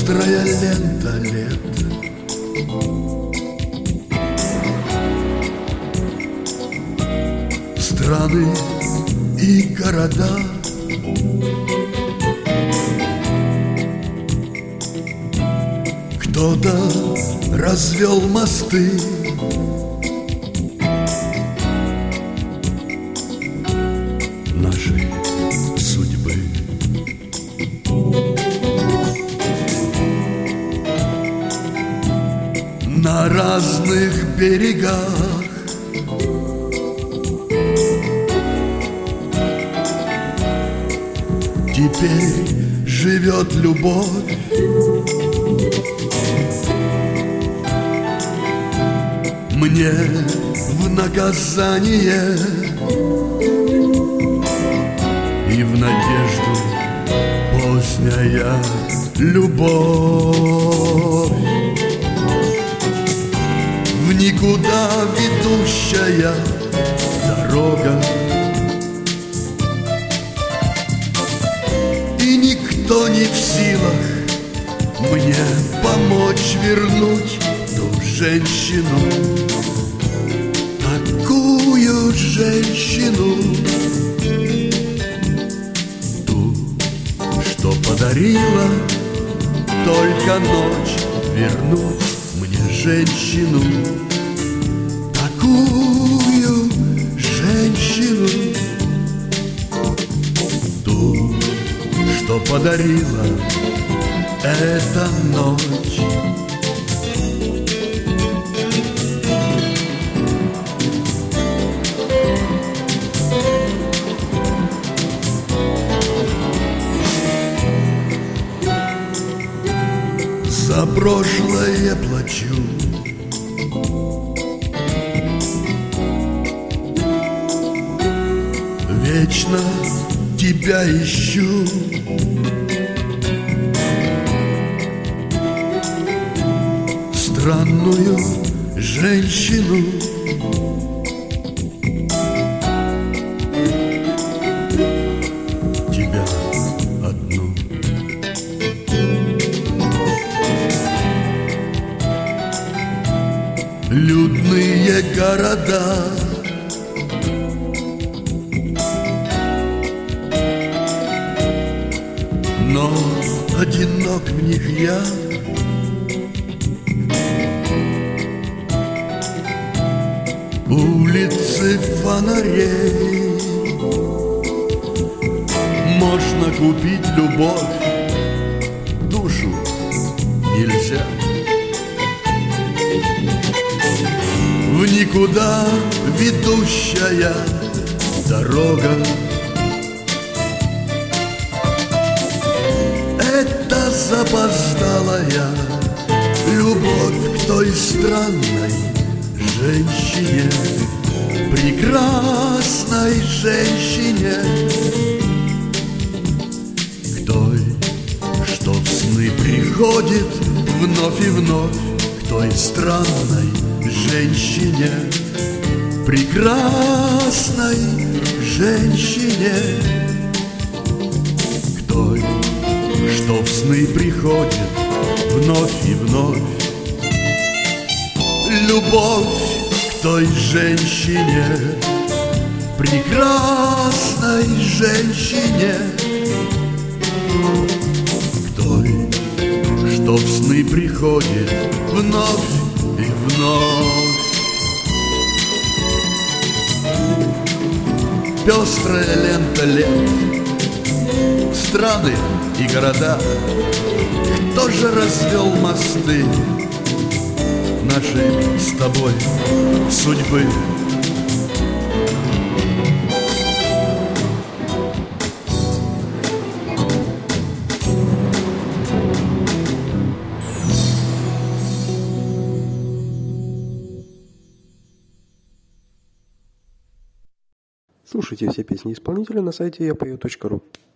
Пестрая лента лет, страны и города, кто-то развел мосты, нашей судьбы. На разных берегах теперь живет любовь. Мне в наказание и в надежду поздняя любовь, в никуда ведущая дорога, и никто не в силах мне помочь вернуть ту женщину, такую женщину, ту, что подарила только ночь вернуть мне женщину, такую женщину, ту, что подарила эта ночь. За прошлое плачу, вечно тебя ищу, странную женщину, тебя одну. Людные города, но одинок в них я. Улицы фонарей, можно купить любовь, душу нельзя. В никуда ведущая дорога, это запоздалая любовь к той странной женщине, прекрасной женщине, к той, что в сны приходит вновь и вновь, к той странной женщине, прекрасной женщине, к той, что в сны приходит вновь и вновь. Любовь к той женщине, прекрасной женщине, к той, что в сны приходит вновь и вновь. Пестрая лента лет, страны и города, кто же развел мосты нашей с тобой судьбы? Слушайте все песни исполнителя на сайте yapою.ru.